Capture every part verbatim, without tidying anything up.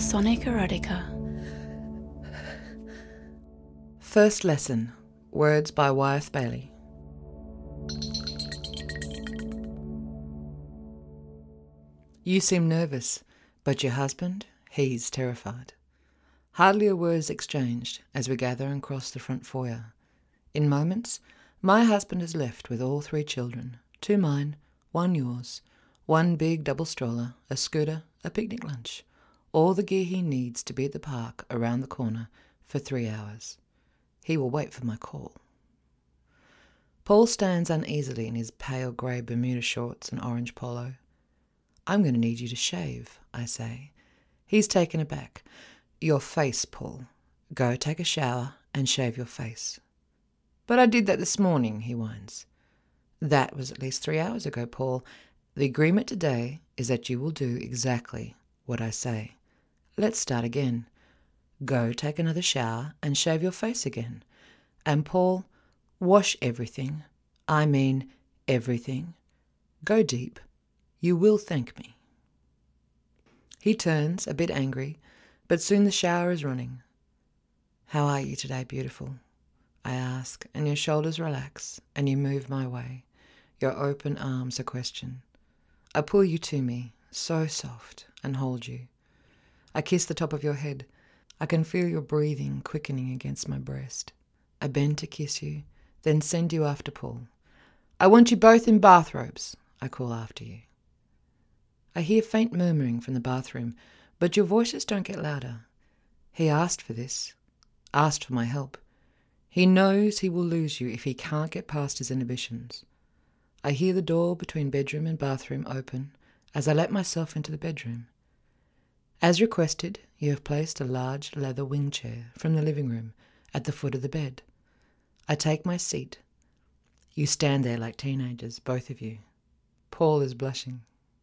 Sonic Erotica. First lesson. Words by Wyeth Bailey. You seem nervous, but your husband, he's terrified. Hardly a word is exchanged as we gather and cross the front foyer. In moments, my husband is left with all three children, two mine, one yours, one big double stroller, a scooter, a picnic lunch, all the gear he needs to be at the park around the corner for three hours. He will wait for my call. Paul stands uneasily in his pale grey Bermuda shorts and orange polo. I'm going to need you to shave, I say. He's taken aback. Your face, Paul. Go take a shower and shave your face. But I did that this morning, he whines. That was at least three hours ago, Paul. The agreement today is that you will do exactly what I say. Let's start again. Go take another shower and shave your face again. And Paul, wash everything. I mean everything. Go deep. You will thank me. He turns, a bit angry, but soon the shower is running. How are you today, beautiful? I ask, and your shoulders relax, and you move my way, your open arms a question. I pull you to me, so soft, and hold you. I kiss the top of your head. I can feel your breathing quickening against my breast. I bend to kiss you, then send you after Paul. I want you both in bathrobes, I call after you. I hear faint murmuring from the bathroom, but your voices don't get louder. He asked for this, asked for my help. He knows he will lose you if he can't get past his inhibitions. I hear the door between bedroom and bathroom open as I let myself into the bedroom. As requested, you have placed a large leather wing chair from the living room at the foot of the bed. I take my seat. You stand there like teenagers, both of you. Paul is blushing.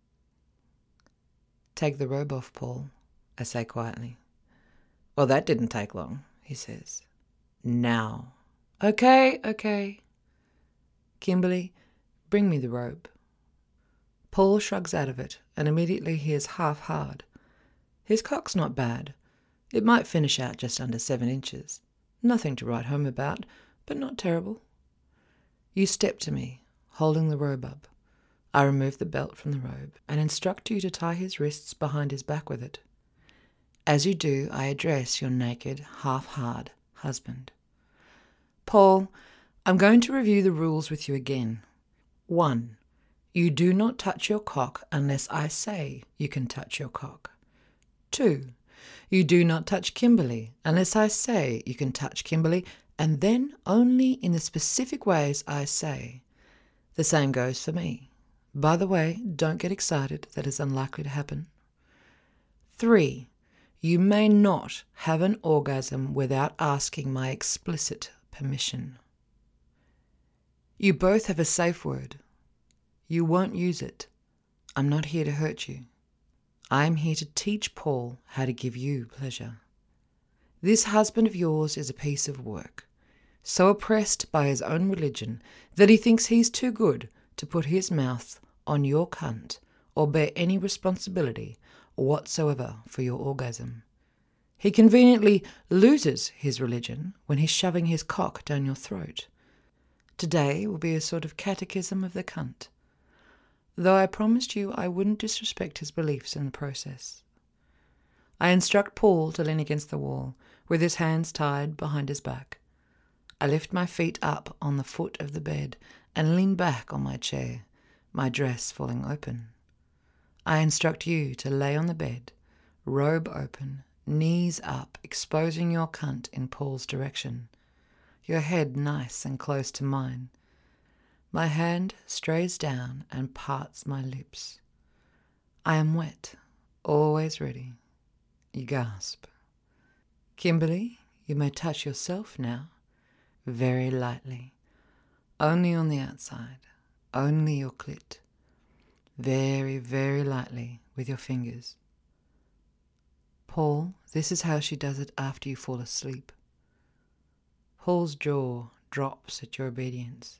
Take the robe off, Paul, I say quietly. Well, that didn't take long, he says. Now. Okay, okay. Kimberly, bring me the robe. Paul shrugs out of it, and immediately he is half hard. His cock's not bad. It might finish out just under seven inches. Nothing to write home about, but not terrible. You step to me, holding the robe up. I remove the belt from the robe and instruct you to tie his wrists behind his back with it. As you do, I address your naked, half-hard husband. Paul, I'm going to review the rules with you again. One, you do not touch your cock unless I say you can touch your cock. Two, you do not touch Kimberly unless I say you can touch Kimberly, and then only in the specific ways I say. The same goes for me. By the way, don't get excited, that is unlikely to happen. Three, you may not have an orgasm without asking my explicit permission. You both have a safe word. You won't use it. I'm not here to hurt you. I'm here to teach Paul how to give you pleasure. This husband of yours is a piece of work, so oppressed by his own religion that he thinks he's too good to put his mouth on your cunt or bear any responsibility whatsoever for your orgasm. He conveniently loses his religion when he's shoving his cock down your throat. Today will be a sort of catechism of the cunt, though I promised you I wouldn't disrespect his beliefs in the process. I instruct Paul to lean against the wall, with his hands tied behind his back. I lift my feet up on the foot of the bed and lean back on my chair, my dress falling open. I instruct you to lay on the bed, robe open, knees up, exposing your cunt in Paul's direction, your head nice and close to mine. My hand strays down and parts my lips. I am wet, always ready. You gasp. Kimberly, you may touch yourself now, very lightly, only on the outside, only your clit, very, very lightly with your fingers. Paul, this is how she does it after you fall asleep. Paul's jaw drops at your obedience.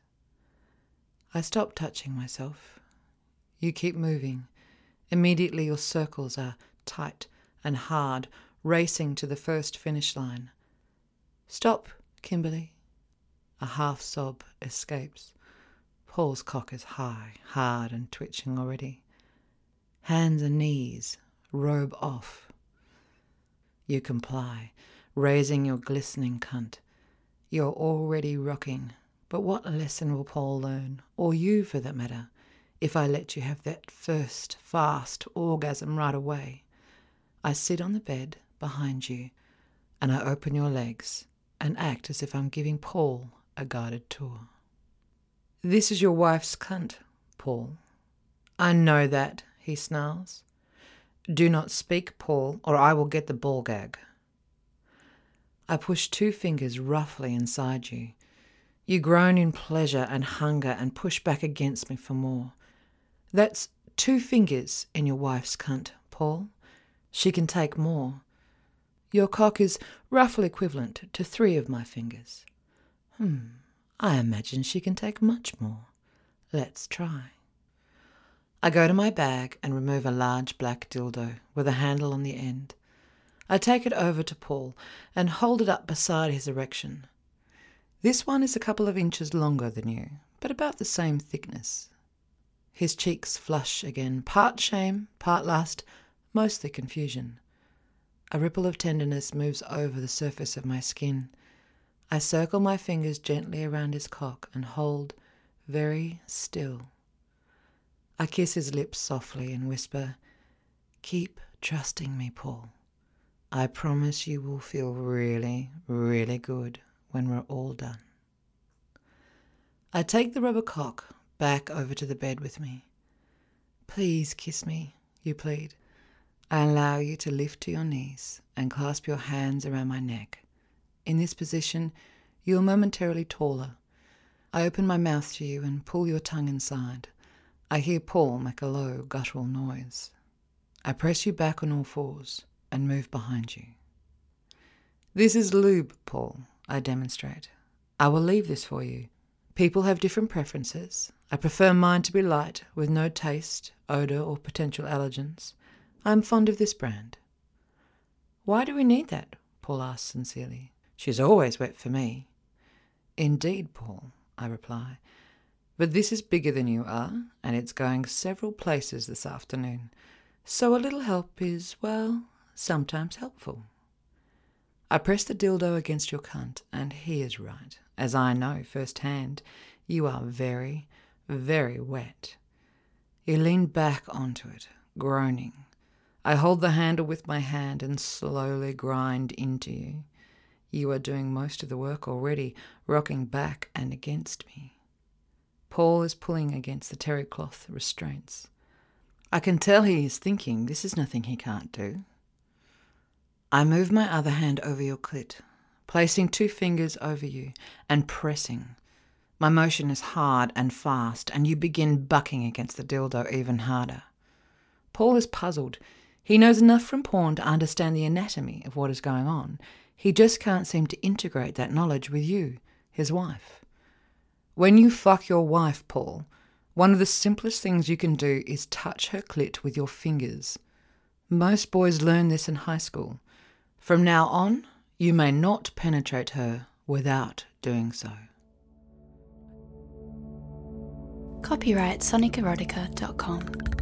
I stop touching myself. You keep moving. Immediately your circles are tight and hard, racing to the first finish line. "Stop, Kimberly." A half sob escapes. Paul's cock is high, hard and twitching already. Hands and knees, robe off. You comply, raising your glistening cunt. You're already rocking, but what lesson will Paul learn, or you for that matter, if I let you have that first fast orgasm right away? I sit on the bed behind you, and I open your legs and act as if I'm giving Paul a guided tour. "This is your wife's cunt, Paul." "I know that," he snarls. "Do not speak, Paul, or I will get the ball gag." I push two fingers roughly inside you. You groan in pleasure and hunger and push back against me for more. That's two fingers in your wife's cunt, Paul. She can take more. Your cock is roughly equivalent to three of my fingers. Hmm, I imagine she can take much more. Let's try. I go to my bag and remove a large black dildo with a handle on the end. I take it over to Paul and hold it up beside his erection. This one is a couple of inches longer than you, but about the same thickness. His cheeks flush again, part shame, part lust, mostly confusion. A ripple of tenderness moves over the surface of my skin. I circle my fingers gently around his cock and hold very still. I kiss his lips softly and whisper, "Keep trusting me, Paul. I promise you will feel really, really good when we're all done." I take the rubber cock back over to the bed with me. "Please kiss me," you plead. I allow you to lift to your knees and clasp your hands around my neck. In this position, you are momentarily taller. I open my mouth to you and pull your tongue inside. I hear Paul make a low, guttural noise. I press you back on all fours and move behind you. "This is lube, Paul," I demonstrate. "I will leave this for you. People have different preferences. I prefer mine to be light, with no taste, odour or potential allergens. I am fond of this brand." "Why do we need that?" Paul asks sincerely. "She's always wet for me." "Indeed, Paul," I reply. "But this is bigger than you are, and it's going several places this afternoon. So a little help is, well, sometimes helpful." I press the dildo against your cunt, and he is right, as I know firsthand. You are very, very wet. You lean back onto it, groaning. I hold the handle with my hand and slowly grind into you. You are doing most of the work already, rocking back and against me. Paul is pulling against the terry cloth restraints. I can tell he is thinking this is nothing he can't do. I move my other hand over your clit, placing two fingers over you and pressing. My motion is hard and fast, and you begin bucking against the dildo even harder. Paul is puzzled. He knows enough from porn to understand the anatomy of what is going on. He just can't seem to integrate that knowledge with you, his wife. When you fuck your wife, Paul, one of the simplest things you can do is touch her clit with your fingers. Most boys learn this in high school. From now on, you may not penetrate her without doing so. Copyright sonic erotica dot com.